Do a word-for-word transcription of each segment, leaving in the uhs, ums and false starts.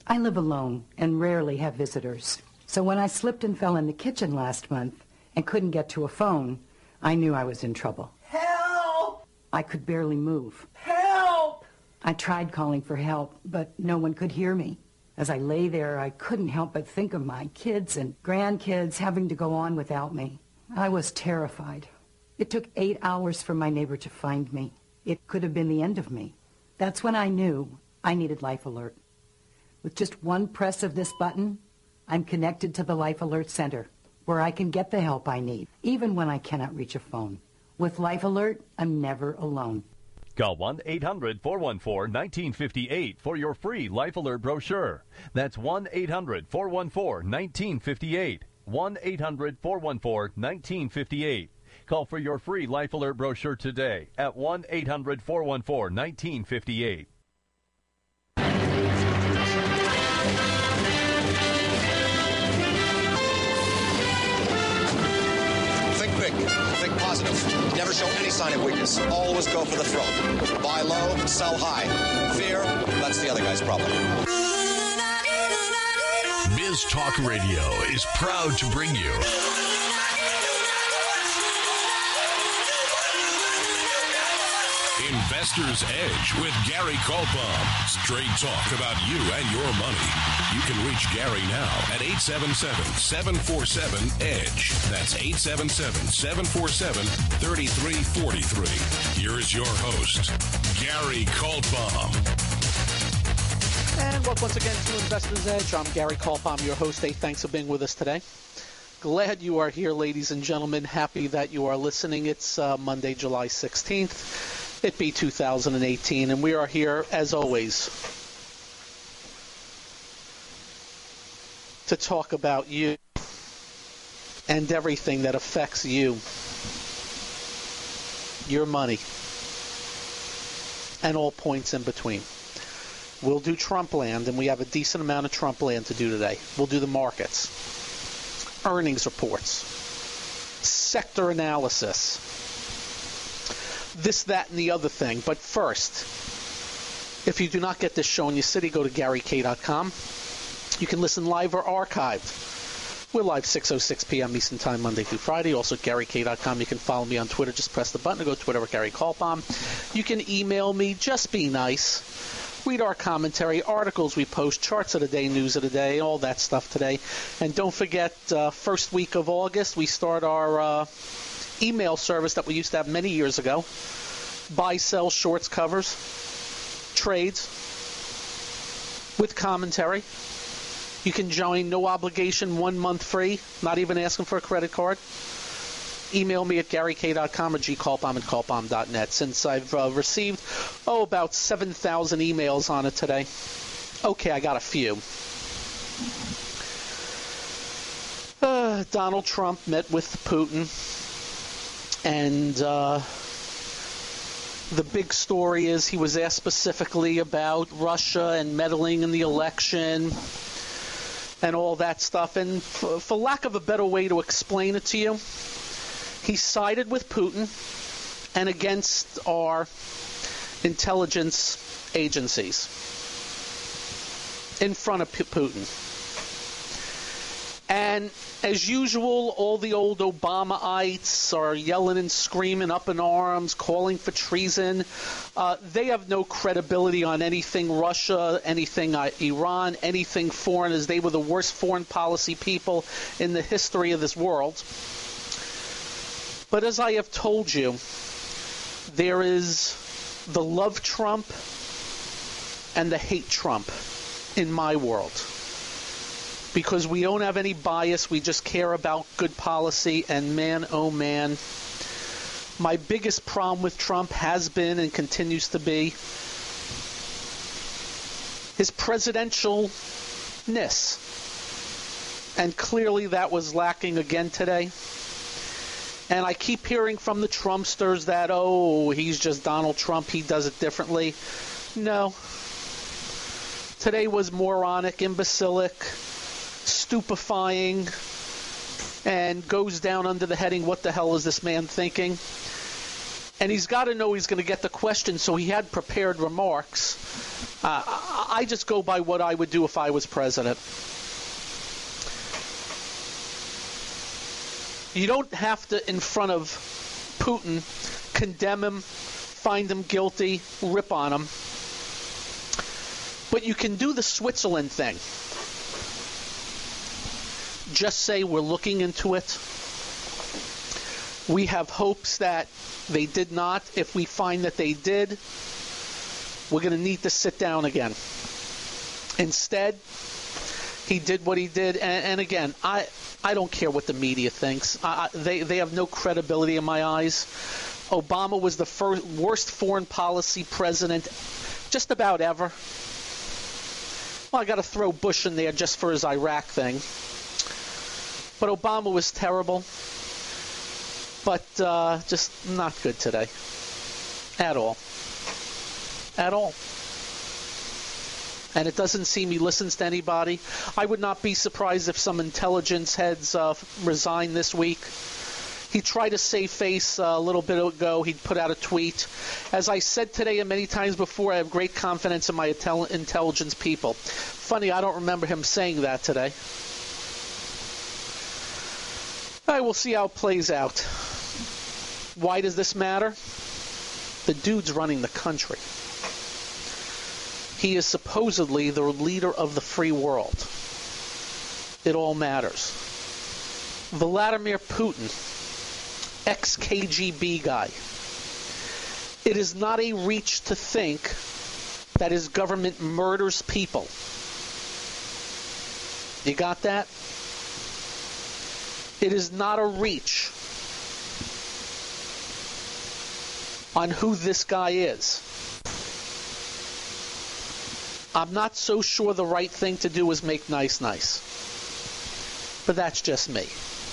I live alone and rarely have visitors. So when I slipped and fell in the kitchen last month and couldn't get to a phone, I knew I was in trouble. Help! I could barely move. Help! I tried calling for help, but no one could hear me. As I lay there, I couldn't help but think of my kids and grandkids having to go on without me. I was terrified. It took eight hours for my neighbor to find me. It could have been the end of me. That's when I knew I needed Life Alert. With just one press of this button, I'm connected to the Life Alert Center, where I can get the help I need, even when I cannot reach a phone. With Life Alert, I'm never alone. Call one eight hundred four one four one nine five eight for your free Life Alert brochure. That's one eight hundred four one four one nine five eight. one eight hundred four one four one nine five eight. Call for your free Life Alert brochure today at one eight hundred four one four one nine five eight. Think big. Think positive. Never show any sign of weakness. Always go for the throat. Buy low, sell high. Fear, that's the other guy's problem. Biz Talk Radio is proud to bring you Investor's Edge with Gary Kaltbaum. Straight talk about you and your money. You can reach Gary now at eight seven seven, seven four seven, E D G E. That's eight seven seven, seven four seven, three three four three. Here is your host, Gary Kaltbaum. And welcome once again to Investor's Edge. I'm Gary Kaltbaum, your host. Hey, thanks for being with us today. Glad you are here, ladies and gentlemen. Happy that you are listening. It's uh, Monday, July sixteenth. It be two thousand eighteen, and we are here, as always, to talk about you and everything that affects you, your money, and all points in between. We'll do Trump land, and we have a decent amount of Trump land to do today. We'll do the markets, earnings reports, sector analysis, this, that, and the other thing. But first, if you do not get this show in your city, go to Gary K dot com. You can listen live or archived. We're live six oh six p.m. Eastern Time, Monday through Friday. Also at Gary K dot com. You can follow me on Twitter. Just press the button to go to Twitter at Gary Kaltbaum. You can email me. Just be nice. Read our commentary, articles we post, charts of the day, news of the day, all that stuff today. And don't forget, uh, first week of August, we start our uh, email service that we used to have many years ago. Buy, sell, shorts, covers, trades with commentary. You can join, no obligation, one month free, not even asking for a credit card. Email me at Gary K dot com or G Kaltbaum at Kaltbaum dot net. Since I've uh, received, oh, about seven thousand emails on it today. Okay, I got a few. Uh, Donald Trump met with Putin, and uh, the big story is he was asked specifically about Russia and meddling in the election and all that stuff. And f- for lack of a better way to explain it to you, he sided with Putin and against our intelligence agencies in front of P- Putin. And as usual, all the old Obamaites are yelling and screaming up in arms, calling for treason. Uh, they have no credibility on anything Russia, anything uh, Iran, anything foreign, as they were the worst foreign policy people in the history of this world. But as I have told you, there is the love Trump and the hate Trump in my world. Because we don't have any bias, we just care about good policy, and man, oh man, my biggest problem with Trump has been and continues to be his presidentialness. And clearly that was lacking again today. And I keep hearing from the Trumpsters that, oh, he's just Donald Trump, he does it differently. No. Today was moronic, imbecilic, stupefying, and goes down under the heading, what the hell is this man thinking? And he's got to know he's going to get the question, so he had prepared remarks. Uh, I just go by what I would do if I was president. You don't have to, in front of Putin, condemn him, find him guilty, rip on him. But you can do the Switzerland thing. Just say we're looking into it. We have hopes that they did not. If we find that they did, we're going to need to sit down again. Instead, he did what he did. And, and again, I I don't care what the media thinks. I, they, they have no credibility in my eyes. Obama was the first, worst foreign policy president just about ever. Well, I got to throw Bush in there just for his Iraq thing. But Obama was terrible. But uh, just not good today. At all. At all. And it doesn't seem he listens to anybody. I would not be surprised if some intelligence heads uh, resign this week. He tried to save face uh, a little bit ago. He put out a tweet. As I said today and many times before, I have great confidence in my intel- intelligence people. Funny, I don't remember him saying that today. All right, we'll see how it plays out. Why does this matter? The dude's running the country. He is supposedly the leader of the free world. It all matters. Vladimir Putin, ex-K G B guy. It is not a reach to think that his government murders people. You got that? It is not a reach on who this guy is. I'm not so sure the right thing to do is make nice nice. But that's just me.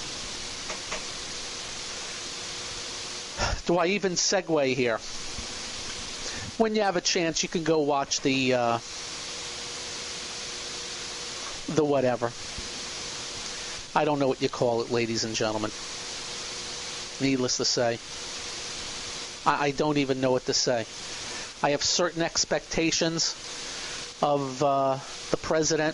Do I even segue here? When you have a chance, you can go watch the uh, the whatever. I don't know what you call it, ladies and gentlemen. Needless to say. I, I don't even know what to say. I have certain expectations of uh, the president,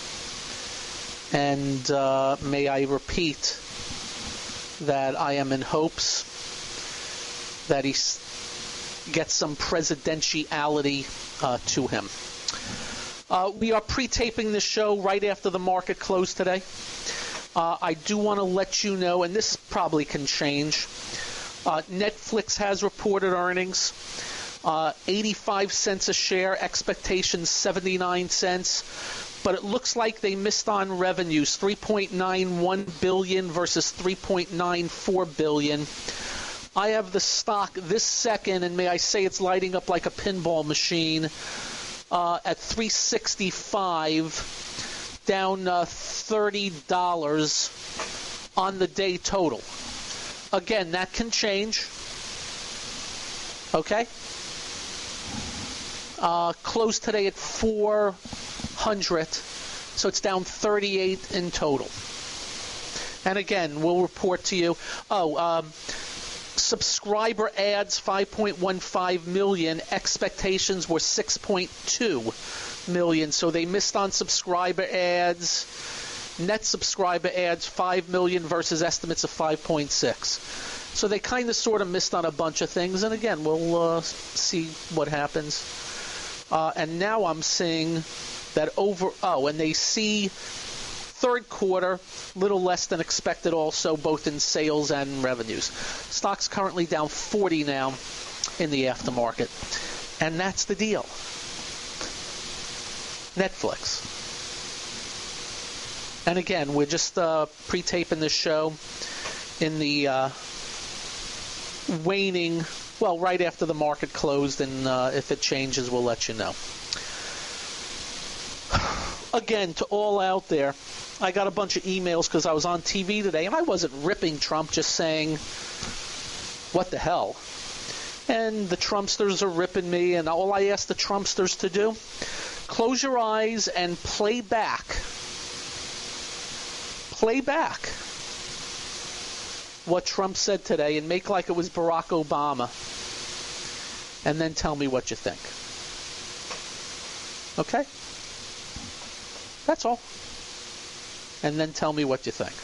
and uh, may I repeat that I am in hopes that he gets some presidentiality uh, to him. Uh, we are pre-taping this show right after the market closed today. Uh, I do want to let you know, and this probably can change, uh, Netflix has reported earnings. Uh, eighty-five cents a share, expectations seventy-nine cents, but it looks like they missed on revenues, three point nine one billion dollars versus three point nine four billion dollars. I have the stock this second, and may I say it's lighting up like a pinball machine, uh, at three sixty-five, down uh, thirty dollars on the day total. Again, that can change. Okay? Uh, closed today at four hundred, so it's down thirty-eight in total. And again, we'll report to you. Oh, um, subscriber ads, five point one five million. Expectations were six point two million, so they missed on subscriber ads. Net subscriber ads, five million versus estimates of five point six. So they kind of sort of missed on a bunch of things. And again, we'll uh, see what happens. Uh, and now I'm seeing that over, oh, and they see third quarter, little less than expected also, both in sales and revenues. Stock's currently down forty now in the aftermarket. And that's the deal. Netflix. And again, we're just uh, pre-taping this show in the uh, waning, well, right after the market closed, and uh, if it changes, we'll let you know. Again, to all out there, I got a bunch of emails because I was on T V today, and I wasn't ripping Trump, just saying, what the hell? And the Trumpsters are ripping me, and all I ask the Trumpsters to do, close your eyes and play back. Play back what Trump said today and make like it was Barack Obama, and then tell me what you think. Okay? That's all. And then tell me what you think.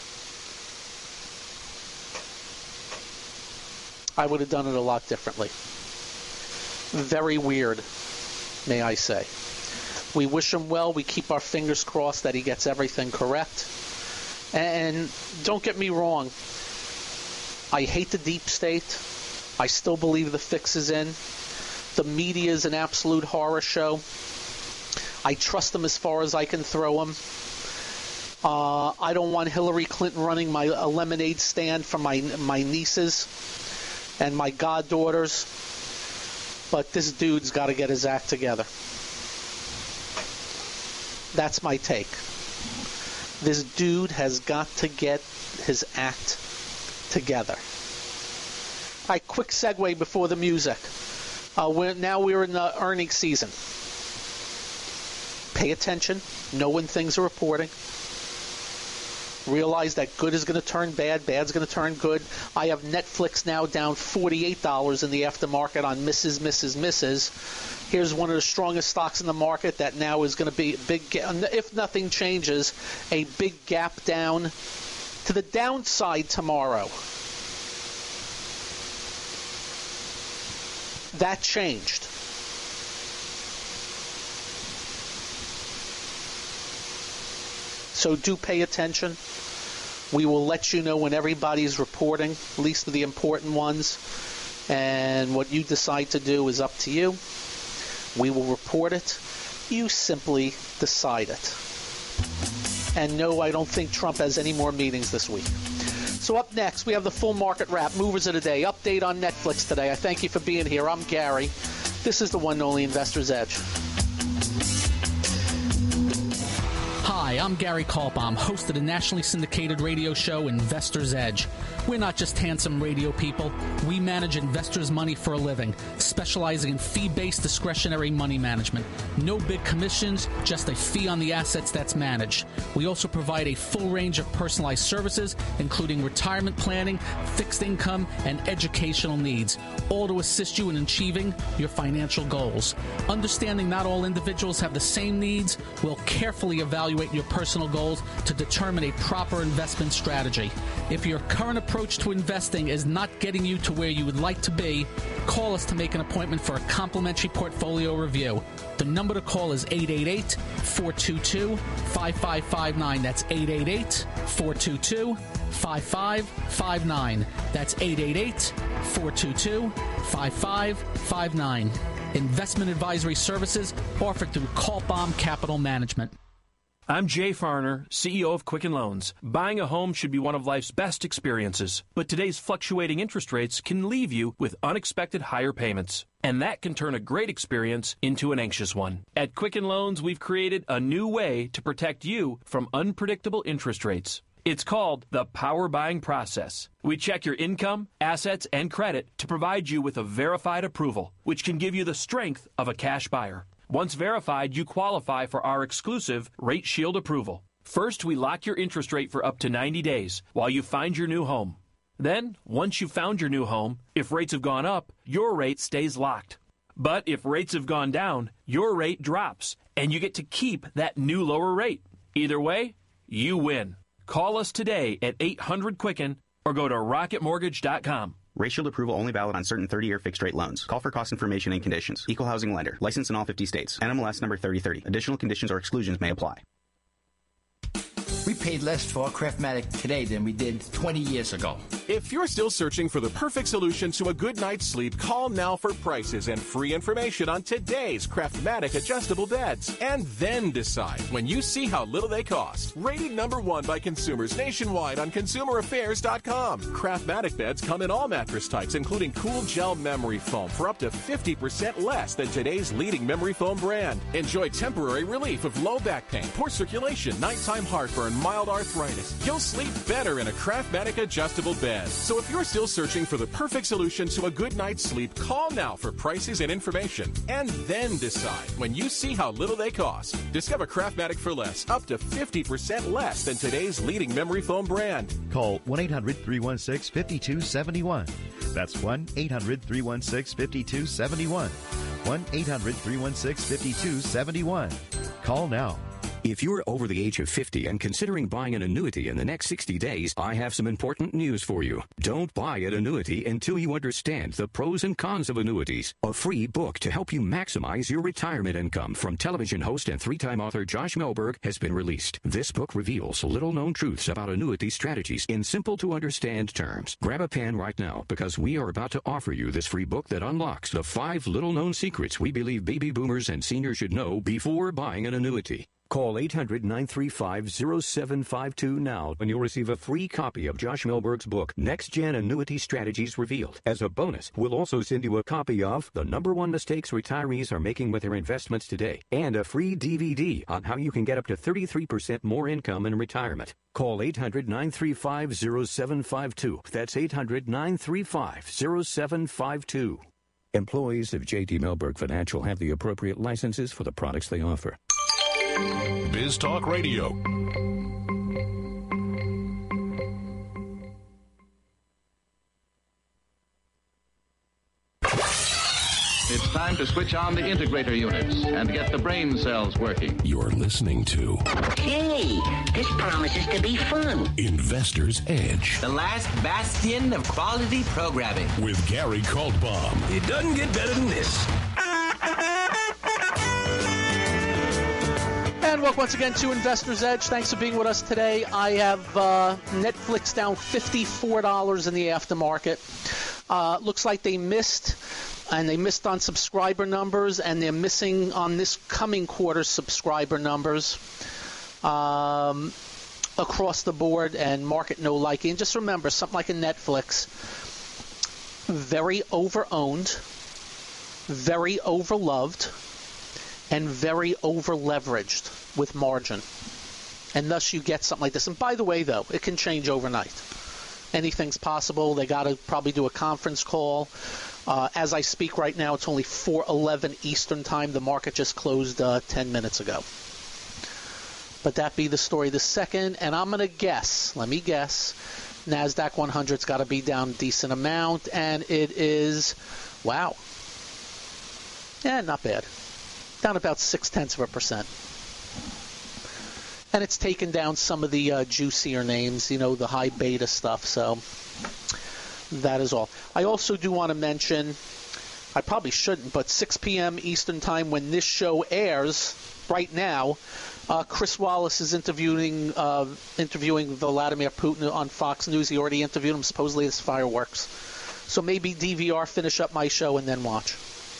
I would have done it a lot differently. Very weird, may I say. We wish him well. We keep our fingers crossed that he gets everything correct. And don't get me wrong. I hate the deep state. I still believe the fix is in. The media is an absolute horror show. I trust them as far as I can throw them. Uh, I don't want Hillary Clinton running my a lemonade stand for my my nieces and my goddaughters. But this dude's got to get his act together. That's my take. This dude has got to get his act together. All right, quick segue before the music. Uh, we're, now we're in the earnings season. Pay attention. Know when things are reporting. Realize that good is going to turn bad, bad's going to turn good. I have Netflix now down forty-eight dollars in the aftermarket on Missus Missus Missus Here's one of the strongest stocks in the market that now is going to be a big, if nothing changes, a big gap down to the downside tomorrow. That changed. So do pay attention. We will let you know when everybody's reporting, at least the important ones. And what you decide to do is up to you. We will report it. You simply decide it. And no, I don't think Trump has any more meetings this week. So up next, we have the full market wrap, movers of the day, update on Netflix today. I thank you for being here. I'm Gary. This is the one and only Investor's Edge. Hi, I'm Gary Kaltbaum, host of the nationally syndicated radio show Investor's Edge. We're not just handsome radio people. We manage investors' money for a living, specializing in fee-based discretionary money management. No big commissions, just a fee on the assets that's managed. We also provide a full range of personalized services, including retirement planning, fixed income, and educational needs, all to assist you in achieving your financial goals. Understanding not all individuals have the same needs, we'll carefully evaluate your personal goals to determine a proper investment strategy. If your current approach to investing is not getting you to where you would like to be, call us to make an appointment for a complimentary portfolio review. The number to call is eight eight eight, four two two, five five five nine. That's eight eight eight, four two two, five five five nine. That's eight eight eight, four two two, five five five nine. Investment advisory services offered through Kaltbaum Capital Management. I'm Jay Farner, C E O of Quicken Loans. Buying a home should be one of life's best experiences, but today's fluctuating interest rates can leave you with unexpected higher payments. And that can turn a great experience into an anxious one. At Quicken Loans, we've created a new way to protect you from unpredictable interest rates. It's called the Power Buying Process. We check your income, assets, and credit to provide you with a verified approval, which can give you the strength of a cash buyer. Once verified, you qualify for our exclusive Rate Shield approval. First, we lock your interest rate for up to ninety days while you find your new home. Then, once you've found your new home, if rates have gone up, your rate stays locked. But if rates have gone down, your rate drops, and you get to keep that new lower rate. Either way, you win. Call us today at eight hundred Quicken or go to rocket mortgage dot com. Rate Shield approval only valid on certain thirty-year fixed-rate loans. Call for cost information and conditions. Equal housing lender. Licensed in all fifty states. N M L S number thirty thirty. Additional conditions or exclusions may apply. We paid less for our Craftmatic today than we did twenty years ago. If you're still searching for the perfect solution to a good night's sleep, call now for prices and free information on today's Craftmatic adjustable beds. And then decide when you see how little they cost. Rated number one by consumers nationwide on consumer affairs dot com. Craftmatic beds come in all mattress types, including cool gel memory foam for up to fifty percent less than today's leading memory foam brand. Enjoy temporary relief of low back pain, poor circulation, nighttime heartburn, mild arthritis. You'll sleep better in a Craftmatic adjustable bed. So if you're still searching for the perfect solution to a good night's sleep, call now for prices and information. And then decide when you see how little they cost. Discover Craftmatic for less, up to fifty percent less than today's leading memory foam brand. Call one eight hundred, three one six, five two seven one. That's one eight hundred, three one six, five two seven one. one eight hundred three one six five two seven one. Call now. If you're over the age of fifty and considering buying an annuity in the next sixty days, I have some important news for you. Don't buy an annuity until you understand the pros and cons of annuities. A free book to help you maximize your retirement income from television host and three-time author Josh Melberg has been released. This book reveals little-known truths about annuity strategies in simple-to-understand terms. Grab a pen right now because we are about to offer you this free book that unlocks the five little-known secrets we believe baby boomers and seniors should know before buying an annuity. Call eight hundred nine three five zero seven five two now and you'll receive a free copy of Josh Melberg's book, Next Gen Annuity Strategies Revealed. As a bonus, we'll also send you a copy of The Number One Mistakes Retirees Are Making with Their Investments Today and a free D V D on how you can get up to thirty-three percent more income in retirement. Call eight hundred nine three five zero seven five two. That's eight hundred nine three five zero seven five two. Employees of J D Melberg Financial have the appropriate licenses for the products they offer. Biz Talk Radio. It's time to switch on the integrator units and get the brain cells working. You're listening to... Hey, this promises to be fun. Investor's Edge. The last bastion of quality programming. With Gary Kaltbaum. It doesn't get better than this. And welcome once again to Investor's Edge. Thanks for being with us today. I have uh, Netflix down fifty-four dollars in the aftermarket. Uh, looks like they missed, and they missed on subscriber numbers, and they're missing on this coming quarter's subscriber numbers um, across the board, and market no liking. Just remember, something like a Netflix, very over-owned, very overloved, and very over-leveraged with margin. And thus you get something like this. And by the way, though, it can change overnight. Anything's possible. They got to probably do a conference call. Uh, as I speak right now, it's only four eleven Eastern time. The market just closed uh, ten minutes ago. But that be the story the second. And I'm going to guess, let me guess, NASDAQ one hundred's got to be down a decent amount. And it is, wow. Yeah, not bad. Down about six-tenths of a percent. And it's taken down some of the uh, juicier names, you know, the high beta stuff. So that is all. I also do want to mention, I probably shouldn't, but six p.m. Eastern time when this show airs right now, uh, Chris Wallace is interviewing uh, interviewing Vladimir Putin on Fox News. He already interviewed him. Supposedly it's fireworks. So maybe D V R, finish up my show, and then watch.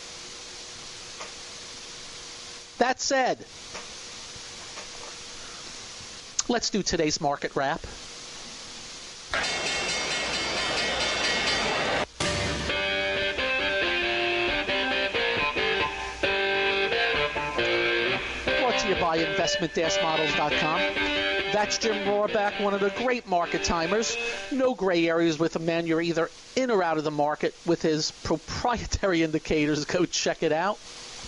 That said, let's do today's market wrap. Brought to you by investment dash models dot com. That's Jim Rohrback, one of the great market timers. No gray areas with a man. You're either in or out of the market with his proprietary indicators. Go check it out.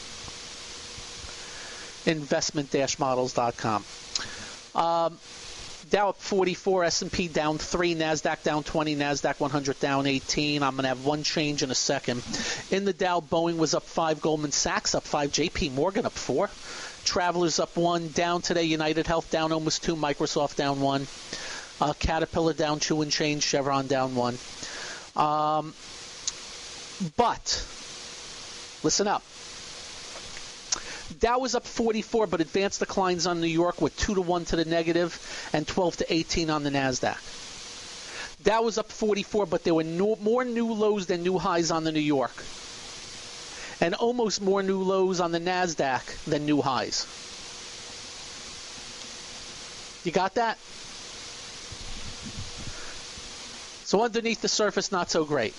investment dash models dot com. Um, Dow up forty-four, S and P down three, NASDAQ down twenty, NASDAQ one hundred down eighteen. I'm going to have one change in a second. In the Dow, Boeing was up five, Goldman Sachs up five, J P Morgan up four. Travelers up one, down today, United Health down almost two, Microsoft down one. Uh, Caterpillar down two and change, Chevron down one. Um, but, listen up. Dow was up forty-four, but advanced declines on New York with two to one to the negative and twelve to eighteen on the NASDAQ. Dow was up forty-four, but there were no, more new lows than new highs on the New York. And almost more new lows on the NASDAQ than new highs. You got that? So underneath the surface, not so great.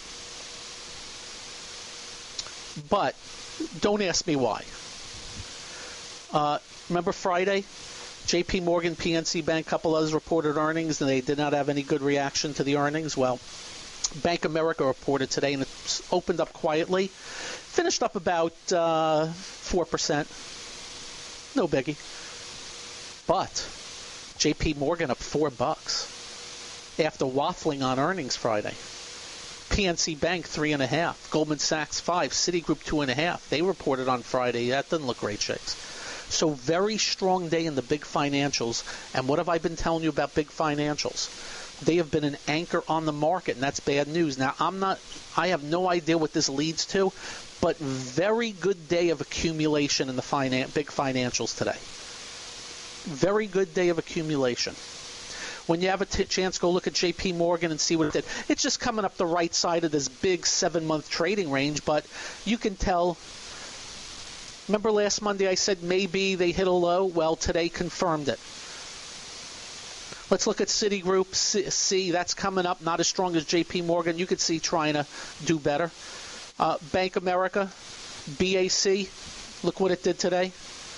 But don't ask me why. Uh, remember Friday? J P Morgan, P N C Bank, a couple others reported earnings, and they did not have any good reaction to the earnings. Well, Bank of America reported today, and it opened up quietly. Finished up about uh, four percent. No biggie. But J P Morgan up four bucks after waffling on earnings Friday. P N C Bank, three and a half. Goldman Sachs, five. Citigroup, two and a half. They reported on Friday. That doesn't look great, Shakes. So very strong day in the big financials. And what have I been telling you about big financials? They have been an anchor on the market, and that's bad news. Now, I'm not, I have no idea what this leads to, but very good day of accumulation in the finan- big financials today. Very good day of accumulation. When you have a t- chance, go look at J P Morgan and see what it did. It's just coming up the right side of this big seven-month trading range, but you can tell. Remember last Monday I said maybe they hit a low? Well, today confirmed it. Let's look at Citigroup. C, C that's coming up, not as strong as J P Morgan. You could see trying to do better. Uh, Bank America, B A C, look what it did today.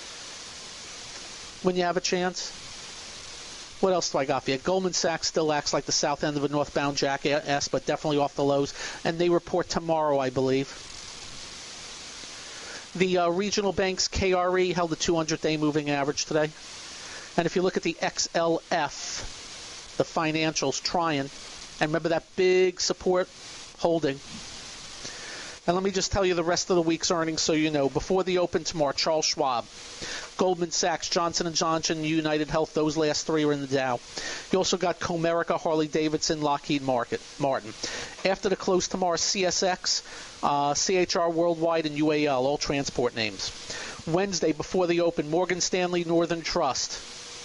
When you have a chance. What else do I got for you? Goldman Sachs still acts like the south end of a northbound jackass, but definitely off the lows. And they report tomorrow, I believe. The uh, regional banks, K R E, held the two hundred day moving average today. And if you look at the X L F, the financials trying, and remember that big support holding. And let me just tell you the rest of the week's earnings so you know. Before the open tomorrow, Charles Schwab, Goldman Sachs, Johnson and Johnson, United Health, those last three are in the Dow. You also got Comerica, Harley-Davidson, Lockheed Martin. After the close tomorrow, C S X, uh, C H R Worldwide, and U A L, all transport names. Wednesday, before the open, Morgan Stanley, Northern Trust,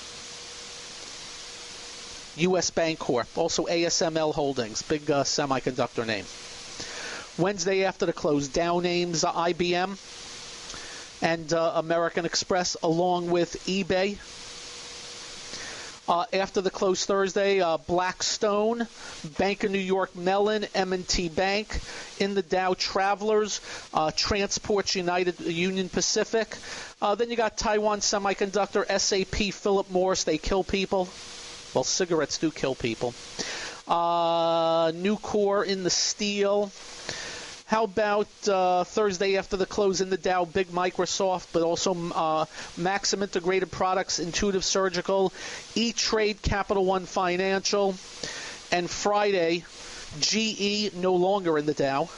U S Bancorp, also A S M L Holdings, big uh, semiconductor name. Wednesday after the close, Dow names uh, I B M and uh, American Express along with eBay. Uh, after the close Thursday, uh, Blackstone, Bank of New York Mellon, M and T Bank. In the Dow, Travelers, uh, Transports United, Union Pacific. Uh, then you got Taiwan Semiconductor, S A P, Philip Morris. They kill people. Well, cigarettes do kill people. Uh, Nucor in the steel. How about uh, Thursday after the close in the Dow, big Microsoft, but also uh, Maxim Integrated Products, Intuitive Surgical, E-Trade, Capital One Financial, and Friday, G E no longer in the Dow.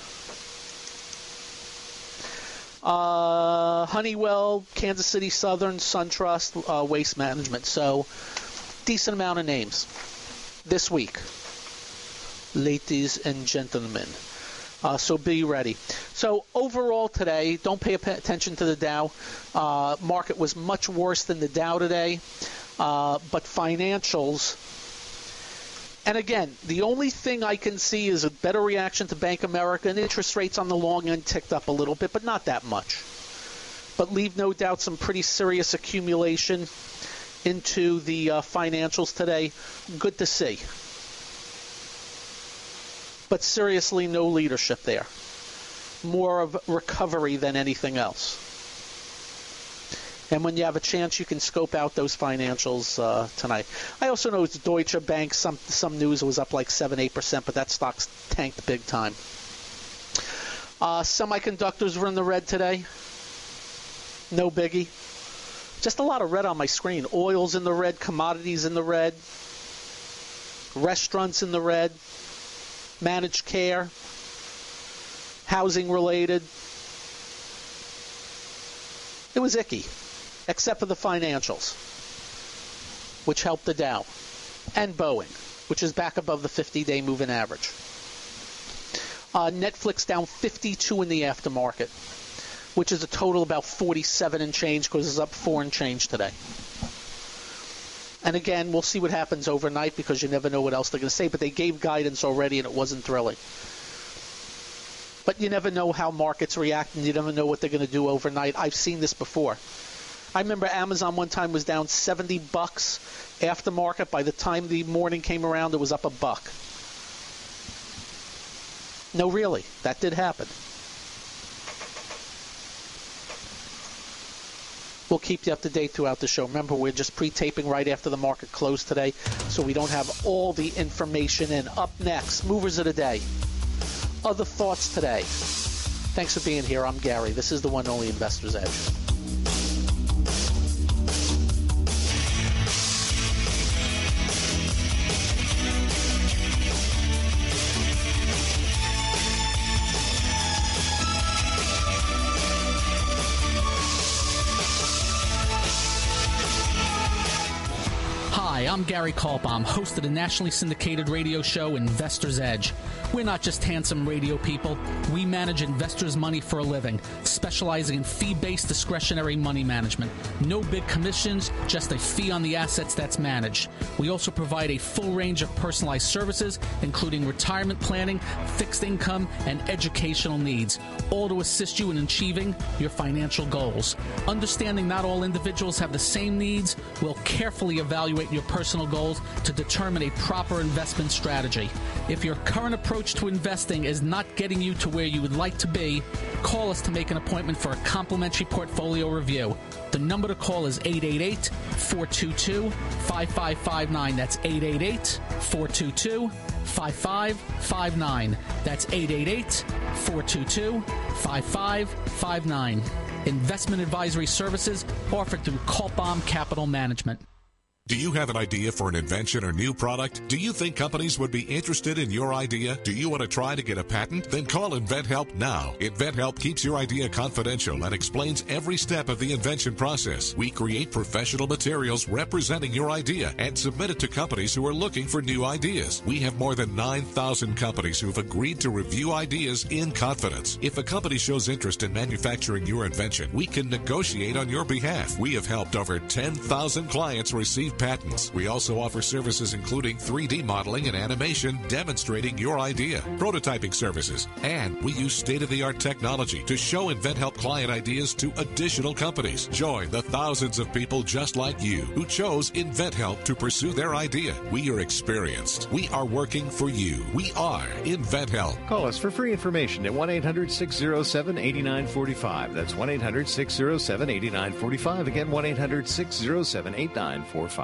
Uh, Honeywell, Kansas City Southern, SunTrust, uh, Waste Management. So, decent amount of names this week, ladies and gentlemen. Uh, so be ready. So overall today, don't pay attention to the Dow. Uh, market was much worse than the Dow today. Uh, but financials, and again, the only thing I can see is a better reaction to Bank of America, and interest rates on the long end ticked up a little bit, but not that much. But leave no doubt some pretty serious accumulation into the uh, financials today. Good to see. But seriously, no leadership there. More of recovery than anything else. And when you have a chance, you can scope out those financials uh, tonight. I also know it's Deutsche Bank. Some some news was up like seven, eight percent, but that stock's tanked big time. Uh, semiconductors were in the red today. No biggie. Just a lot of red on my screen. Oil's in the red, commodities in the red, restaurants in the red. Managed care, housing related. It was icky, except for the financials, which helped the Dow, and Boeing, which is back above the fifty-day moving average. Uh, Netflix down fifty-two in the aftermarket, which is a total about forty-seven and change because it's up four and change today. And again, we'll see what happens overnight because you never know what else they're going to say. But they gave guidance already, and it wasn't thrilling. But you never know how markets react, and you never know what they're going to do overnight. I've seen this before. I remember Amazon one time was down seventy bucks aftermarket. By the time the morning came around, it was up a buck. No, really, that did happen. We'll keep you up to date throughout the show. Remember, we're just pre-taping right after the market closed today, so we don't have all the information in. Up next, movers of the day. Other thoughts today. Thanks for being here. I'm Gary. This is the one and only Investor's Edge. Hi, I'm Gary Kaltbaum, host of the nationally syndicated radio show Investor's Edge. We're not just handsome radio people. We manage investors' money for a living, specializing in fee-based discretionary money management. No big commissions, just a fee on the assets that's managed. We also provide a full range of personalized services, including retirement planning, fixed income, and educational needs, all to assist you in achieving your financial goals. Understanding not all individuals have the same needs, we'll carefully evaluate your personal goals to determine a proper investment strategy. If your current approach to investing is not getting you to where you would like to be, call us to make an appointment for a complimentary portfolio review. The number to call is eight eight eight, four two two, five five five nine. That's eight eight eight, four two two, five five five nine. That's eight eight eight, four two two, five five five nine. Investment advisory services offered through Kaltbaum Capital Management. Do you have an idea for an invention or new product? Do you think companies would be interested in your idea? Do you want to try to get a patent? Then call InventHelp now. InventHelp keeps your idea confidential and explains every step of the invention process. We create professional materials representing your idea and submit it to companies who are looking for new ideas. We have more than nine thousand companies who have agreed to review ideas in confidence. If a company shows interest in manufacturing your invention, we can negotiate on your behalf. We have helped over ten thousand clients receive patents. We also offer services including three D modeling and animation demonstrating your idea, prototyping services, and we use state-of-the-art technology to show InventHelp client ideas to additional companies. Join the thousands of people just like you who chose InventHelp to pursue their idea. We are experienced. We are working for you. We are InventHelp. Call us for free information at one eight hundred, six oh seven, eight nine four five. That's one eight hundred, six oh seven, eight nine four five. Again, one eight hundred, six oh seven, eight nine four five.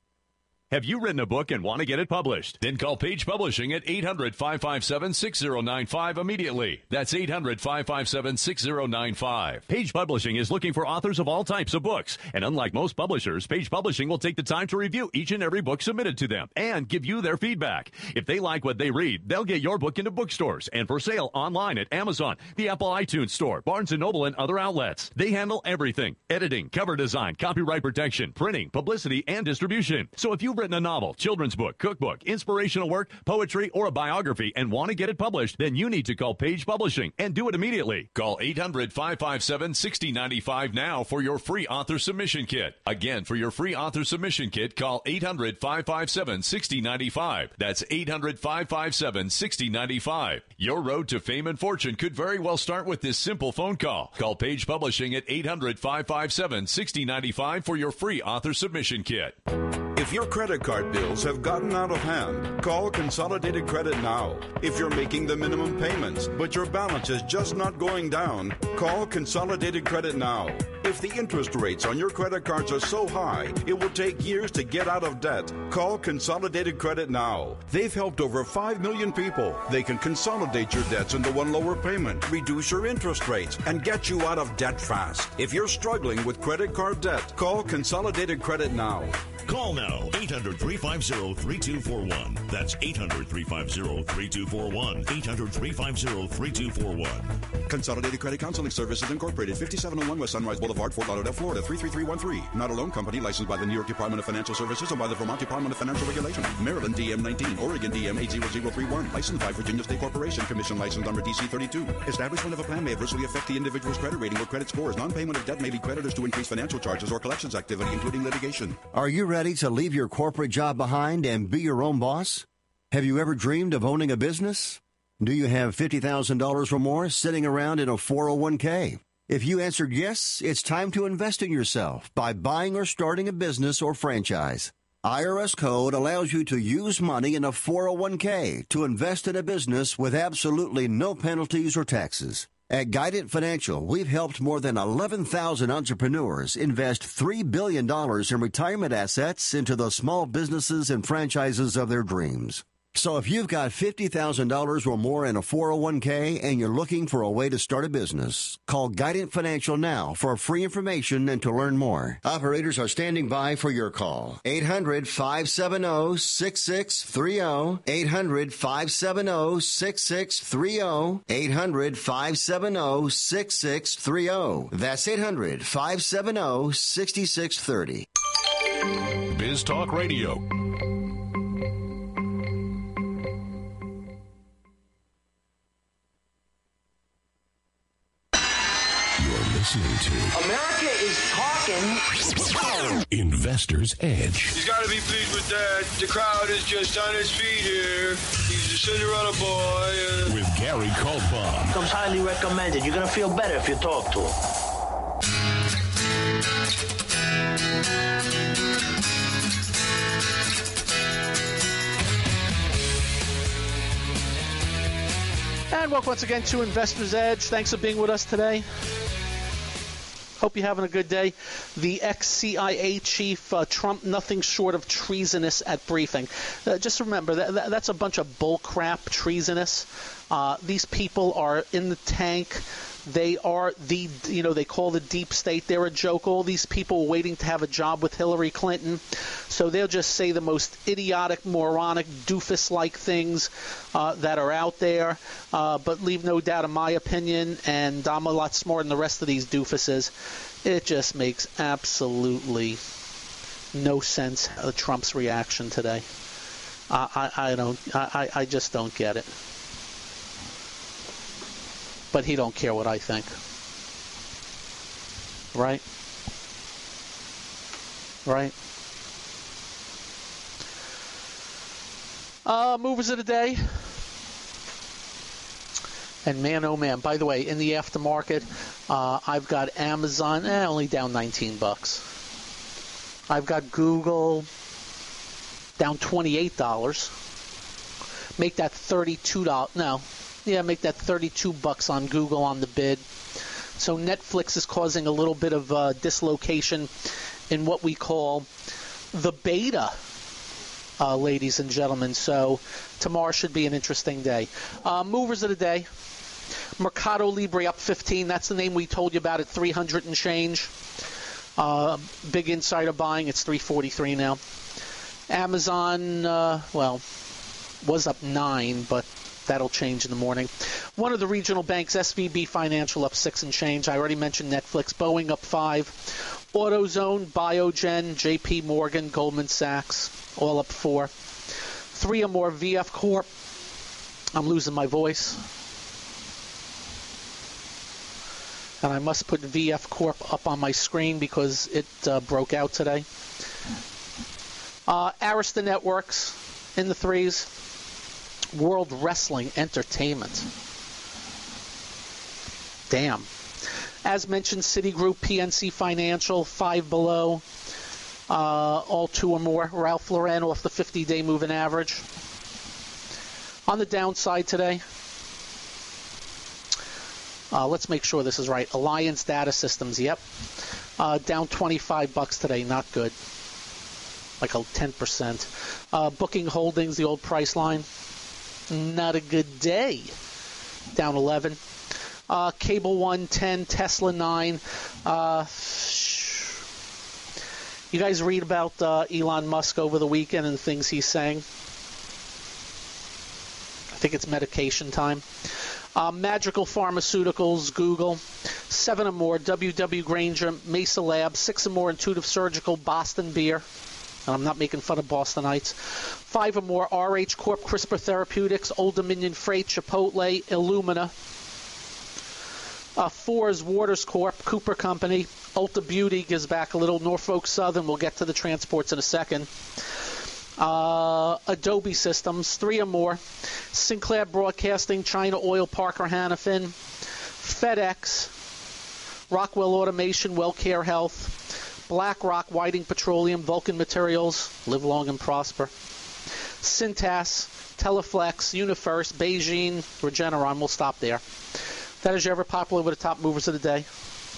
Have you written a book and want to get it published? Then call Page Publishing at eight hundred, five five seven, six oh nine five immediately. That's eight hundred, five five seven, six oh nine five. Page Publishing is looking for authors of all types of books. And unlike most publishers, Page Publishing will take the time to review each and every book submitted to them and give you their feedback. If they like what they read, they'll get your book into bookstores and for sale online at Amazon, the Apple iTunes Store, Barnes and Noble, and other outlets. They handle everything: editing, cover design, copyright protection, printing, publicity, and distribution. So if you've written a novel, children's book, cookbook, inspirational work, poetry, or a biography and want to get it published, then you need to call Page Publishing and do it immediately. Call eight hundred, five five seven, six oh nine five now for your free author submission kit. Again, for your free author submission kit, call eight hundred, five five seven, six oh nine five. That's eight hundred, five five seven, six oh nine five. Your road to fame and fortune could very well start with this simple phone call. Call Page Publishing at eight hundred, five five seven, six oh nine five for your free author submission kit. If your credit card bills have gotten out of hand, call Consolidated Credit now. If you're making the minimum payments, but your balance is just not going down, call Consolidated Credit now. If the interest rates on your credit cards are so high, it will take years to get out of debt, call Consolidated Credit now. They've helped over five million people. They can consolidate your debts into one lower payment, reduce your interest rates, and get you out of debt fast. If you're struggling with credit card debt, call Consolidated Credit now. Call now, eight hundred, three five zero, three two four one. That's eight hundred, three five zero, three two four one. eight hundred, three five zero, three two four one. Consolidated Credit Counseling Services Incorporated, fifty-seven oh one West Sunrise Boulevard, Fort Lauderdale, Florida, three three three one three. Not a loan company licensed by the New York Department of Financial Services and by the Vermont Department of Financial Regulation. Maryland D M nineteen, Oregon D M eight zero zero three one. Licensed by Virginia State Corporation, Commission license number D C thirty-two. Establishment of a plan may adversely affect the individual's credit rating or credit scores. Non-payment of debt may lead creditors to increase financial charges or collections activity, including litigation. Are you ready to leave your corporate job behind and be your own boss? Have you ever dreamed of owning a business? Do you have fifty thousand dollars or more sitting around in a four oh one k? If you answered yes, it's time to invest in yourself by buying or starting a business or franchise. I R S Code allows you to use money in a four oh one k to invest in a business with absolutely no penalties or taxes. At Guidant Financial, we've helped more than eleven thousand entrepreneurs invest three billion dollars in retirement assets into the small businesses and franchises of their dreams. So if you've got fifty thousand dollars or more in a four oh one k and you're looking for a way to start a business, call Guidant Financial now for free information and to learn more. Operators are standing by for your call. eight hundred, five seven zero, six six three zero. eight hundred, five seven zero, six six three zero. eight hundred, five seven zero, six six three zero. That's eight hundred, five seven zero, six six three zero. News Talk Radio. Listening to America is talking. Investor's Edge. He's got to be pleased with that. The crowd is just on his feet here. He's a Cinderella boy. Uh... With Gary Kaltbaum. Comes highly recommended. You're going to feel better if you talk to him. And welcome once again to Investor's Edge. Thanks for being with us today. Hope you're having a good day. The ex-C I A chief, uh, Trump, nothing short of treasonous at briefing. Uh, just remember, that, that, that's a bunch of bull crap, treasonous. Uh, these people are in the tank. They are the, you know, they call the deep state. They're a joke. All these people are waiting to have a job with Hillary Clinton. So they'll just say the most idiotic, moronic, doofus-like things uh, that are out there. Uh, but leave no doubt, in my opinion, and I'm a lot smarter than the rest of these doofuses, it just makes absolutely no sense, uh, Trump's reaction today. Uh, I, I don't. I, I just don't get it. But he don't care what I think. Right? Right? Uh, movers of the day. And man, oh man, by the way, in the aftermarket, uh, I've got Amazon, eh, only down nineteen bucks. I've got Google down twenty-eight dollars. Make that thirty-two dollars. No. Yeah, make that thirty-two bucks on Google on the bid. So Netflix is causing a little bit of uh, dislocation in what we call the beta, uh, ladies and gentlemen. So tomorrow should be an interesting day. Uh, movers of the day. Mercado Libre up fifteen. That's the name we told you about at three hundred and change. Uh, big insider buying. It's three forty-three now. Amazon, uh, well, was up nine, but that'll change in the morning. One of the regional banks, S V B Financial, up six and change. I already mentioned Netflix. Boeing up five. AutoZone, Biogen, J P Morgan, Goldman Sachs, all up four. Three or more, V F Corp. I'm losing my voice. And I must put V F Corp up on my screen because it uh, broke out today. Uh, Arista Networks in the threes. World Wrestling Entertainment. Damn. As mentioned, Citigroup, P N C Financial, five below. Uh, all two or more. Ralph Lauren off the fifty-day moving average. On the downside today, uh, let's make sure this is right. Alliance Data Systems, yep. Uh, down twenty-five bucks today, not good. Like a ten percent. Uh, Booking Holdings, the old Priceline. Not a good day. Down eleven. Uh, Cable One, ten. Tesla, nine. Uh, you guys read about uh, Elon Musk over the weekend and the things he's saying? I think it's medication time. Uh, Magical Pharmaceuticals, Google. Seven or more. W W Granger, Mesa Labs. Six or more. Intuitive Surgical, Boston Beer. And I'm not making fun of Bostonites. Five or more, R H Corp, CRISPR Therapeutics, Old Dominion Freight, Chipotle, Illumina. Uh, four is Waters Corp, Cooper Company. Ulta Beauty gives back a little. Norfolk Southern, we'll get to the transports in a second. Uh, Adobe Systems, three or more. Sinclair Broadcasting, China Oil, Parker Hannifin. FedEx, Rockwell Automation, WellCare Health. BlackRock, Whiting Petroleum, Vulcan Materials, live long and prosper. Cintas, Teleflex, UniFirst, Beijing, Regeneron. We'll stop there. That is your ever popular with the top movers of the day.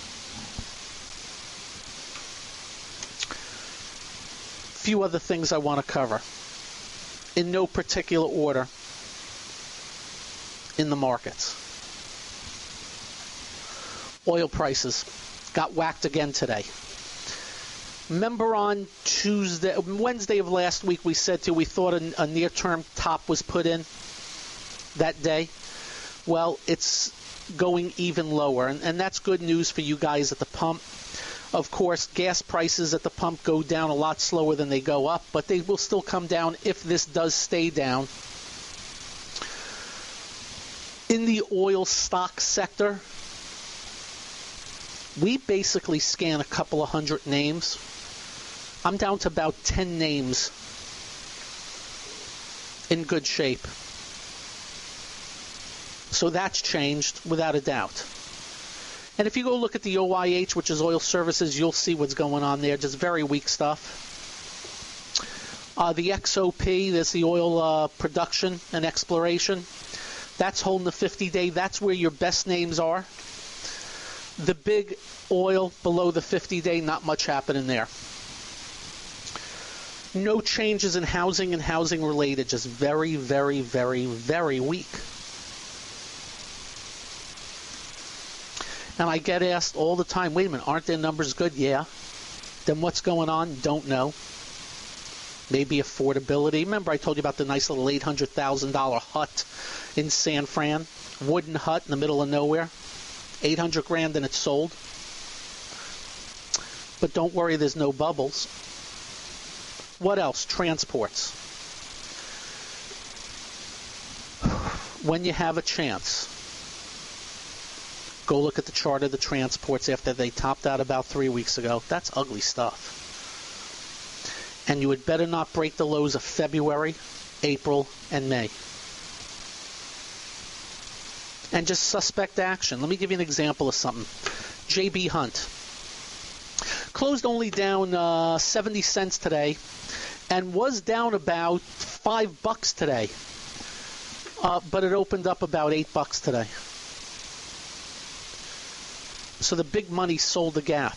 Few other things I want to cover. In no particular order. In the markets. Oil prices got whacked again today. Remember on Tuesday, Wednesday of last week, we said to you we thought a, a near-term top was put in that day. Well, it's going even lower, and, and that's good news for you guys at the pump. Of course, gas prices at the pump go down a lot slower than they go up, but they will still come down if this does stay down. In the oil stock sector, we basically scan a couple of hundred names. I'm down to about ten names in good shape. So that's changed without a doubt. And if you go look at the O I H, which is Oil Services, you'll see what's going on there. Just very weak stuff. Uh, the X O P, there's the oil uh, production and exploration. That's holding the fifty-day. That's where your best names are. The big oil below the fifty-day, not much happening there. No changes in housing and housing related. Just very, very, very, very weak. And I get asked all the time, wait a minute, aren't their numbers good? Yeah. Then what's going on? Don't know. Maybe affordability. Remember I told you about the nice little eight hundred thousand dollars hut in San Fran? Wooden hut in the middle of nowhere. eight hundred grand and it's sold. But don't worry, there's no bubbles. What else? Transports. When you have a chance, go look at the chart of the transports after they topped out about three weeks ago. That's ugly stuff. And you had better not break the lows of February, April, and May. And just suspect action. Let me give you an example of something. J B. Hunt. Closed only down uh, seventy cents today and was down about five bucks today. Uh, but it opened up about eight bucks today. So the big money sold the gap.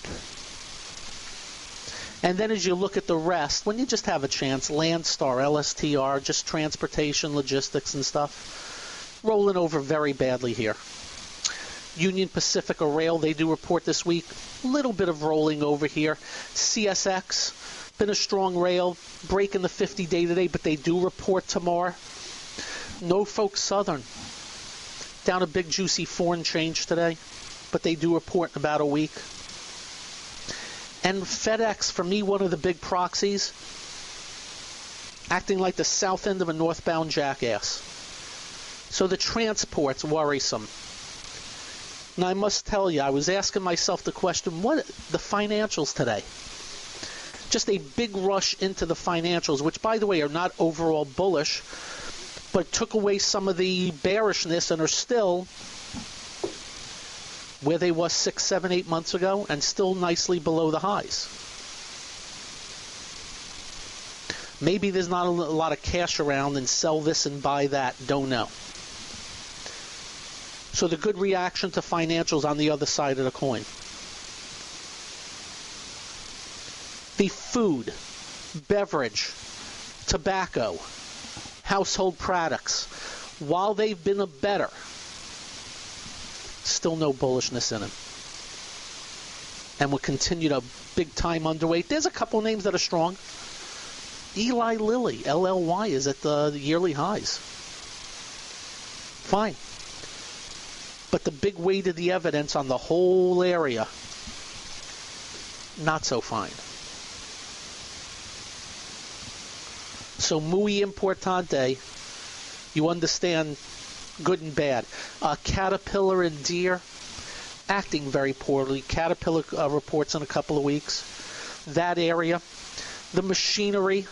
And then as you look at the rest, when you just have a chance, Landstar, L S T R, just transportation, logistics and stuff, rolling over very badly here. Union Pacific or Rail, they do report this week. Little bit of rolling over here. C S X, been a strong rail, breaking the fifty-day today, but they do report tomorrow. Norfolk Southern, down a big juicy foreign change today, but they do report in about a week. And FedEx, for me, one of the big proxies, acting like the south end of a northbound jackass. So the transport's worrisome. And I must tell you, I was asking myself the question, what the financials today? Just a big rush into the financials, which, by the way, are not overall bullish, but took away some of the bearishness and are still where they was six, seven, eight months ago and still nicely below the highs. Maybe there's not a lot of cash around and sell this and buy that. Don't know. So the good reaction to financials on the other side of the coin. The food, beverage, tobacco, household products, while they've been a better, still no bullishness in them. And will continue to big time underweight. There's a couple names that are strong. Eli Lilly, L L Y, is at the yearly highs. Fine. But the big weight of the evidence on the whole area, not so fine. So muy importante, you understand good and bad. Uh, Caterpillar and Deere, acting very poorly. Caterpillar uh, reports in a couple of weeks. That area. The machinery,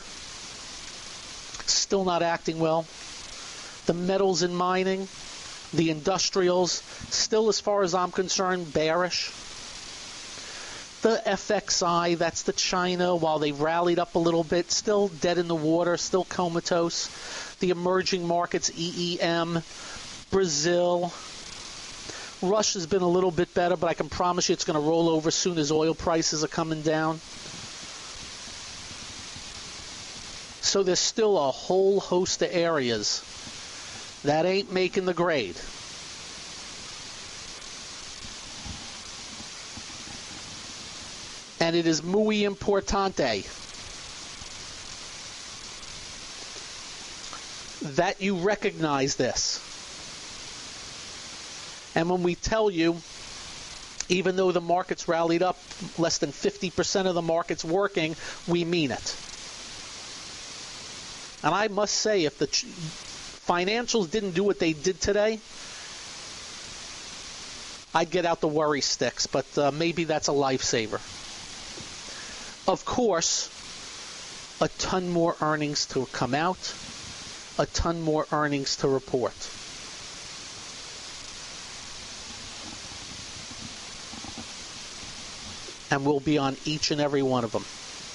still not acting well. The metals and mining, the industrials, still as far as I'm concerned, bearish. The F X I, that's the China, while they rallied up a little bit, still dead in the water, still comatose. The emerging markets, E E M, Brazil. Russia's been a little bit better, but I can promise you it's going to roll over soon as oil prices are coming down. So there's still a whole host of areas that ain't making the grade. And it is muy importante that you recognize this. And when we tell you Even though the market's rallied up, less than fifty percent of the market's working, we mean it. And I must say, if the ch- financials didn't do what they did today, I'd get out the worry sticks, but uh, maybe that's a lifesaver. Of course, a ton more earnings to come out, a ton more earnings to report. And we'll be on each and every one of them.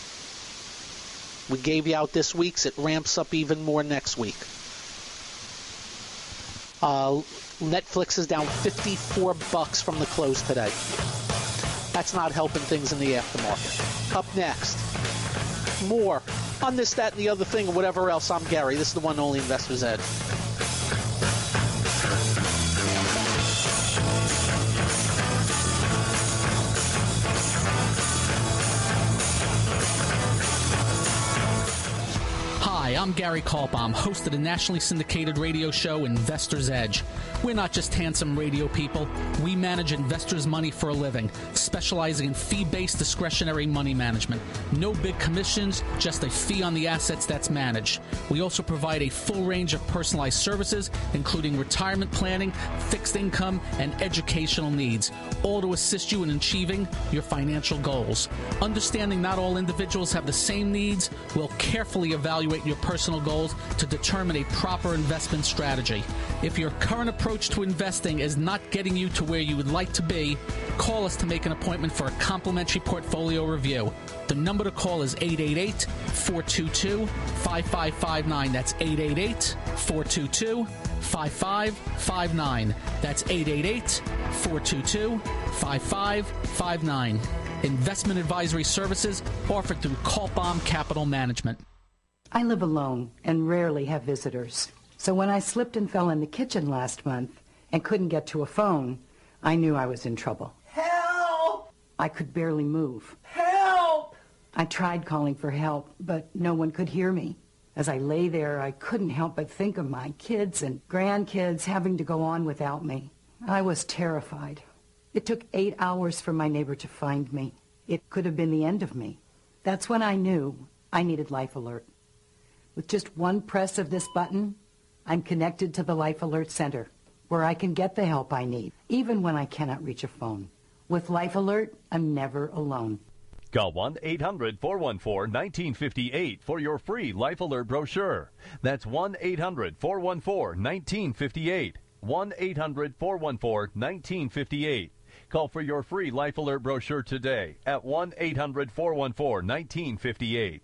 We gave you out this week's. It ramps up even more next week. Uh, Netflix is down fifty-four bucks from the close today. That's not helping things in the aftermarket. Up next, more on this, that, and the other thing, and whatever else. I'm Gary. This is the one and only Investor's Edge. Hi, I'm Gary Kaltbaum, host of the nationally syndicated radio show Investor's Edge. We're not just handsome radio people. We manage investors' money for a living, specializing in fee-based discretionary money management. No big commissions, just a fee on the assets that's managed. We also provide a full range of personalized services, including retirement planning, fixed income, and educational needs, all to assist you in achieving your financial goals. Understanding not all individuals have the same needs, we'll carefully evaluate your personal goals to determine a proper investment strategy. If your current approach to investing is not getting you to where you would like to be, call us to make an appointment for a complimentary portfolio review. The number to call is eight eight eight, four two two, five five five nine. That's eight eight eight, four two two, five five five nine. That's eight eight eight, four two two, five five five nine. Investment advisory services offered through Kaltbaum Capital Management. I live alone and rarely have visitors. So when I slipped and fell in the kitchen last month and couldn't get to a phone, I knew I was in trouble. Help! I could barely move. Help! I tried calling for help, but no one could hear me. As I lay there, I couldn't help but think of my kids and grandkids having to go on without me. I was terrified. It took eight hours for my neighbor to find me. It could have been the end of me. That's when I knew I needed Life Alert. With just one press of this button, I'm connected to the Life Alert Center, where I can get the help I need, even when I cannot reach a phone. With Life Alert, I'm never alone. Call one eight hundred, four one four, one nine five eight for your free Life Alert brochure. That's one eight hundred, four one four, one nine five eight. one eight hundred, four one four, one nine five eight. Call for your free Life Alert brochure today at one eight hundred, four one four, one nine five eight.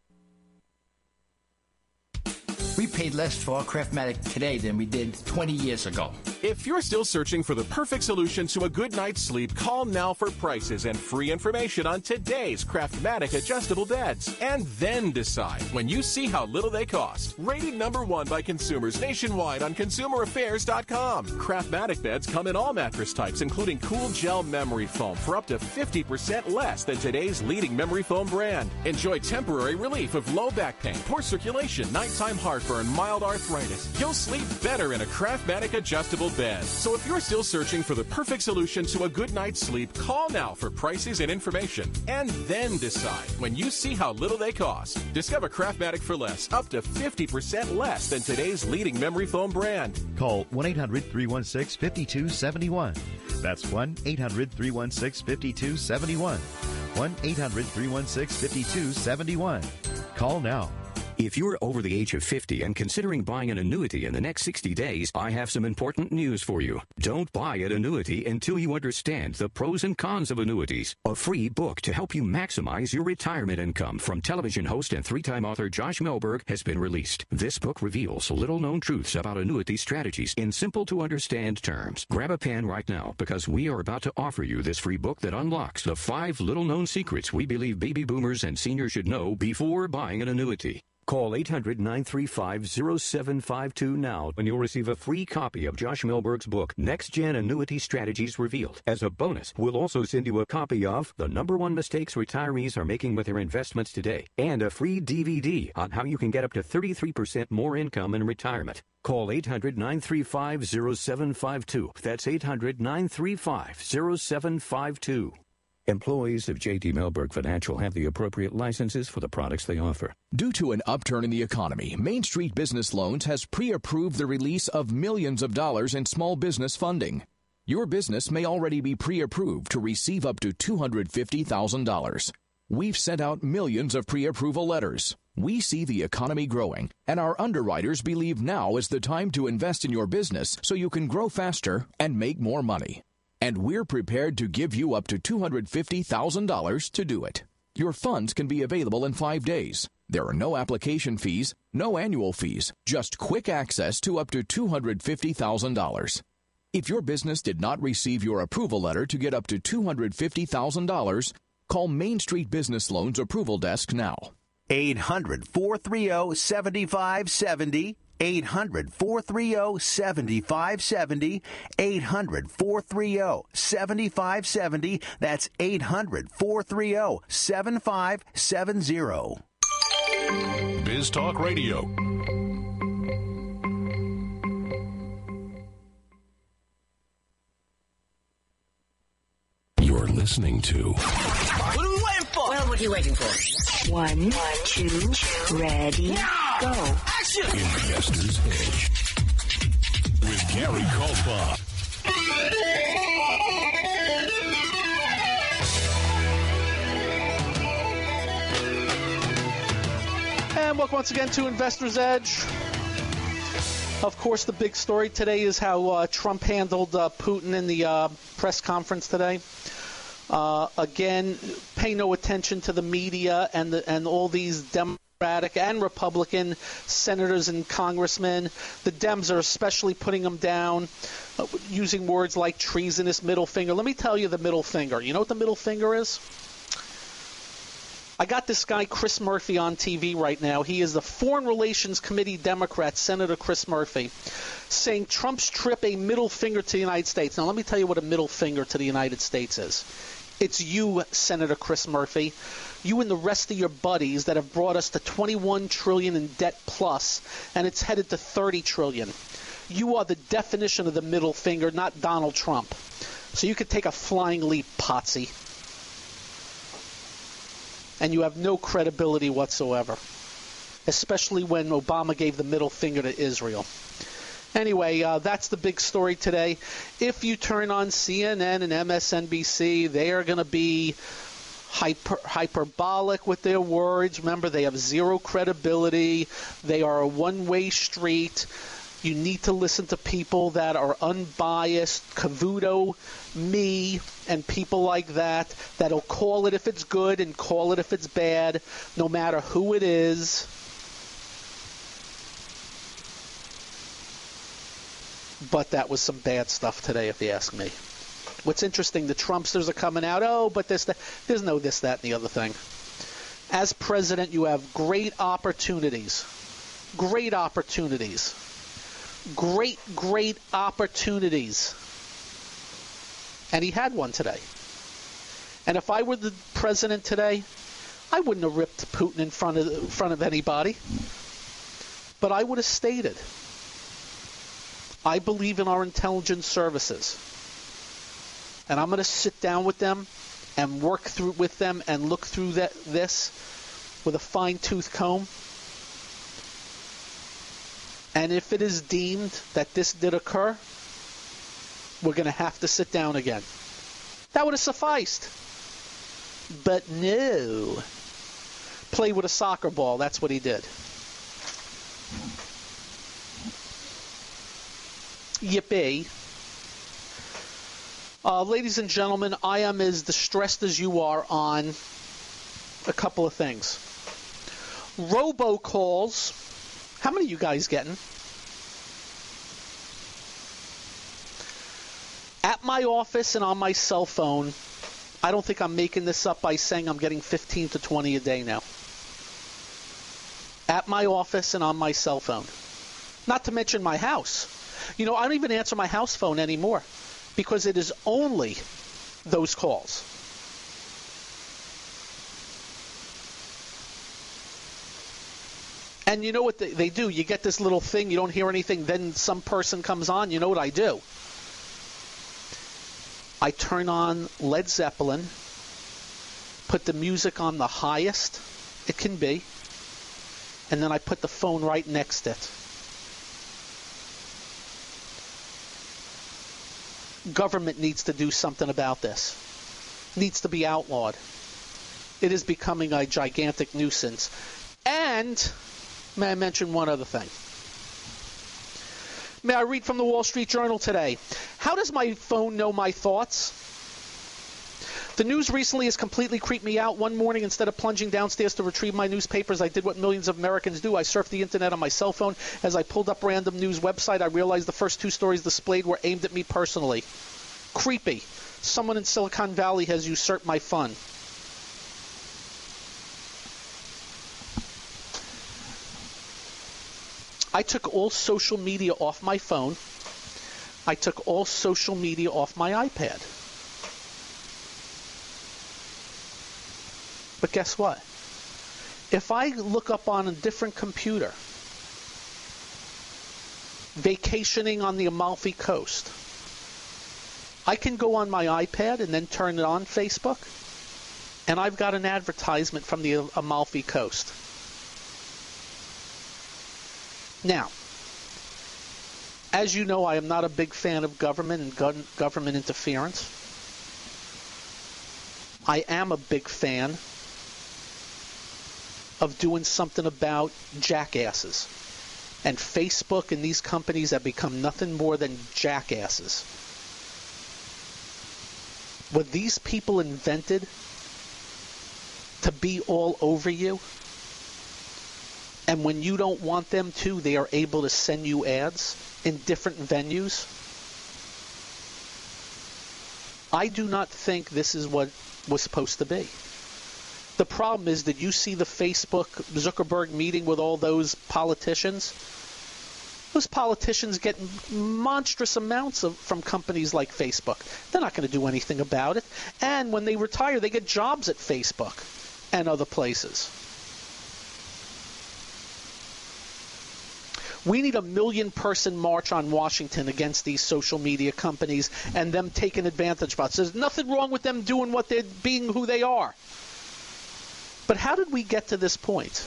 We paid less for our Craftmatic today than we did twenty years ago. If you're still searching for the perfect solution to a good night's sleep, call now for prices and free information on today's Craftmatic adjustable beds. And then decide when you see how little they cost. Rated number one by consumers nationwide on consumer affairs dot com. Craftmatic beds come in all mattress types, including cool gel memory foam for up to fifty percent less than today's leading memory foam brand. Enjoy temporary relief of low back pain, poor circulation, nighttime heartburn, mild arthritis. You'll sleep better in a Craftmatic adjustable bed. So if you're still searching for the perfect solution to a good night's sleep, call now for prices and information. And then decide when you see how little they cost. Discover Craftmatic for less, up to fifty percent less than today's leading memory foam brand. Call one eight hundred, three one six, five two seven one. That's one eight hundred, three one six, five two seven one. one eight hundred, three one six, five two seven one. Call now. If you're over the age of fifty and considering buying an annuity in the next sixty days, I have some important news for you. Don't buy an annuity until you understand the pros and cons of annuities. A free book to help you maximize your retirement income from television host and three-time author Josh Melberg has been released. This book reveals little-known truths about annuity strategies in simple-to-understand terms. Grab a pen right now because we are about to offer you this free book that unlocks the five little-known secrets we believe baby boomers and seniors should know before buying an annuity. Call eight hundred, nine three five, zero seven five two now and you'll receive a free copy of Josh Melberg's book, Next Gen Annuity Strategies Revealed. As a bonus, we'll also send you a copy of The Number One Mistakes Retirees Are Making with Their Investments Today and a free D V D on how you can get up to thirty-three percent more income in retirement. Call eight hundred, nine three five, zero seven five two. That's eight hundred, nine three five, zero seven five two. Employees of J T Mellberg Financial have the appropriate licenses for the products they offer. Due to an upturn in the economy, Main Street Business Loans has pre-approved the release of millions of dollars in small business funding. Your business may already be pre-approved to receive up to two hundred fifty thousand dollars. We've sent out millions of pre-approval letters. We see the economy growing, and our underwriters believe now is the time to invest in your business so you can grow faster and make more money. And we're prepared to give you up to two hundred fifty thousand dollars to do it. Your funds can be available in five days. There are no application fees, no annual fees, just quick access to up to two hundred fifty thousand dollars. If your business did not receive your approval letter to get up to two hundred fifty thousand dollars, call Main Street Business Loans Approval Desk now. eight hundred, four three zero, seven five seven zero. eight hundred, four three zero, seven five seven zero. eight hundred, four three zero, seven five seven zero. That's eight hundred, four three zero, seven five seven zero. Biz Talk Radio. You're listening to What are we waiting for? Well, what are you waiting for? One, two, ready, go. Action! Investor's Edge with Gary Kaltbaum. And welcome once again to Investor's Edge. Of course, the big story today is how uh, Trump handled uh, Putin in the uh, press conference today. Uh, again, pay no attention to the media and the, and all these Democratic and Republican senators and congressmen. The Dems are especially putting them down, uh, using words like treasonous middle finger. Let me tell you the middle finger. You know what the middle finger is? I got this guy, Chris Murphy, on T V right now. He is the Foreign Relations Committee Democrat, Senator Chris Murphy, saying Trump's trip a middle finger to the United States. Now, let me tell you what a middle finger to the United States is. It's you, Senator Chris Murphy, you and the rest of your buddies that have brought us to twenty-one trillion dollars in debt plus, and it's headed to thirty trillion dollars. You are the definition of the middle finger, not Donald Trump. So you could take a flying leap, Potsy. And you have no credibility whatsoever, especially when Obama gave the middle finger to Israel. Anyway, uh, that's the big story today. If you turn on C N N and M S N B C, they are going to be hyper, hyperbolic with their words. Remember, they have zero credibility. They are a one-way street. You need to listen to people that are unbiased, Cavuto, me, and people like that, that'll call it if it's good and call it if it's bad, no matter who it is. But that was some bad stuff today, if you ask me. What's interesting, the Trumpsters are coming out, oh, but this, that. There's no this, that, and the other thing. As president, you have great opportunities. Great opportunities. Great, great opportunities. And he had one today. And if I were the president today, I wouldn't have ripped Putin in front of in front of anybody. But I would have stated, I believe in our intelligence services. And I'm going to sit down with them and work through with them and look through that this with a fine-tooth comb. And if it is deemed that this did occur, we're going to have to sit down again. That would have sufficed. But no. Play with a soccer ball. That's what he did. Yippee. Uh, ladies and gentlemen, I am as distressed as you are on a couple of things. Robocalls. How many are you guys getting? At my office and on my cell phone, I don't think I'm making this up by saying I'm getting fifteen to twenty a day now. At my office and on my cell phone. Not to mention my house. You know, I don't even answer my house phone anymore because it is only those calls. And you know what they, they do? You get this little thing, you don't hear anything, then some person comes on. You know what I do? I turn on Led Zeppelin, put the music on the highest it can be, and then I put the phone right next to it. Government needs to do something about this. Needs to be outlawed. It is becoming a gigantic nuisance. And may I mention one other thing? May I read from the Wall Street Journal today? How does my phone know my thoughts? The news recently has completely creeped me out. One morning, instead of plunging downstairs to retrieve my newspapers, I did what millions of Americans do. I surfed the internet on my cell phone. As I pulled up random news website, I realized the first two stories displayed were aimed at me personally. Creepy. Someone in Silicon Valley has usurped my fun. I took all social media off my phone. I took all social media off my iPad. But guess what? If I look up on a different computer, vacationing on the Amalfi Coast, I can go on my iPad and then turn it on Facebook, and I've got an advertisement from the Amalfi Coast. Now, as you know, I am not a big fan of government and gun- government interference. I am a big fan of doing something about jackasses. And Facebook and these companies have become nothing more than jackasses. Were these people invented to be all over you? And when you don't want them to, they are able to send you ads in different venues? I do not think this is what was supposed to be. The problem is that you see the Facebook Zuckerberg meeting with all those politicians. Those politicians get monstrous amounts of, from companies like Facebook. They're not going to do anything about it. And when they retire, they get jobs at Facebook and other places. We need a million-person march on Washington against these social media companies and them taking advantage of us. There's nothing wrong with them doing what they're being who they are. But how did we get to this point?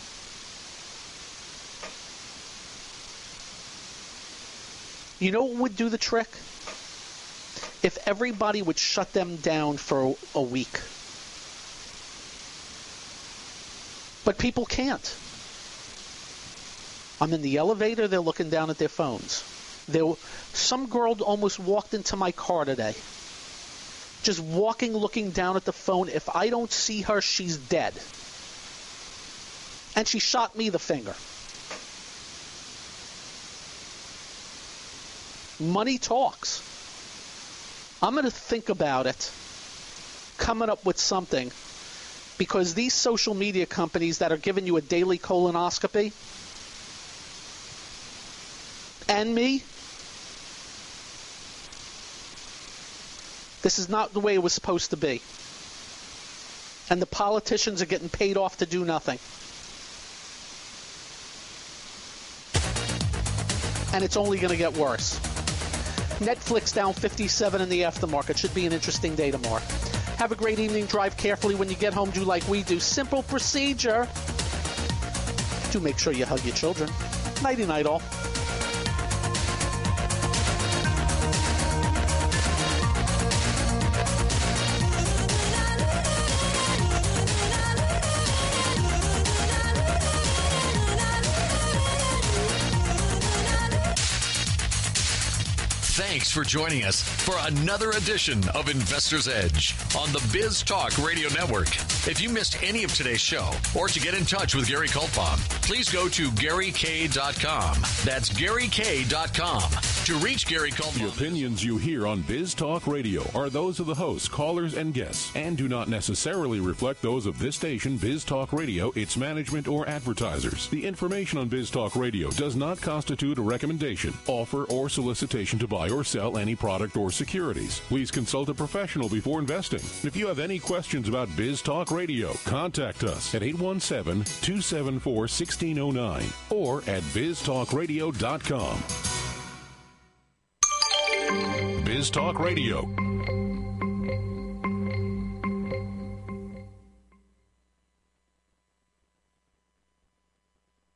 You know what would do the trick? If everybody would shut them down for a week. But people can't. I'm in the elevator, they're looking down at their phones. There, some girl almost walked into my car today. Just walking, looking down at the phone. If I don't see her, she's dead. And she shot me the finger. Money talks. I'm going to think about it, coming up with something, because these social media companies that are giving you a daily colonoscopy, and me, this is not the way it was supposed to be. And the politicians are getting paid off to do nothing. And it's only going to get worse. Netflix down fifty-seven in the aftermarket. Should be an interesting day tomorrow. Have a great evening. Drive carefully when you get home. Do like we do. Simple procedure. Do make sure you hug your children. Nighty-night all. Thanks for joining us for another edition of Investor's Edge on the Biz Talk Radio Network. If you missed any of today's show or to get in touch with Gary Kulpbaum, please go to Gary K dot com. That's Gary K dot com. To reach Gary Kulpbaum. The opinions you hear on Biz Talk Radio are those of the hosts, callers, and guests, and do not necessarily reflect those of this station, Biz Talk Radio, its management, or advertisers. The information on Biz Talk Radio does not constitute a recommendation, offer, or solicitation to buy or sell any product or securities. Please consult a professional before investing. If you have any questions about Biz Talk Talk Radio. Contact us at eight one seven, two seven four, one six zero nine or at biz talk radio dot com. Biz Talk Radio,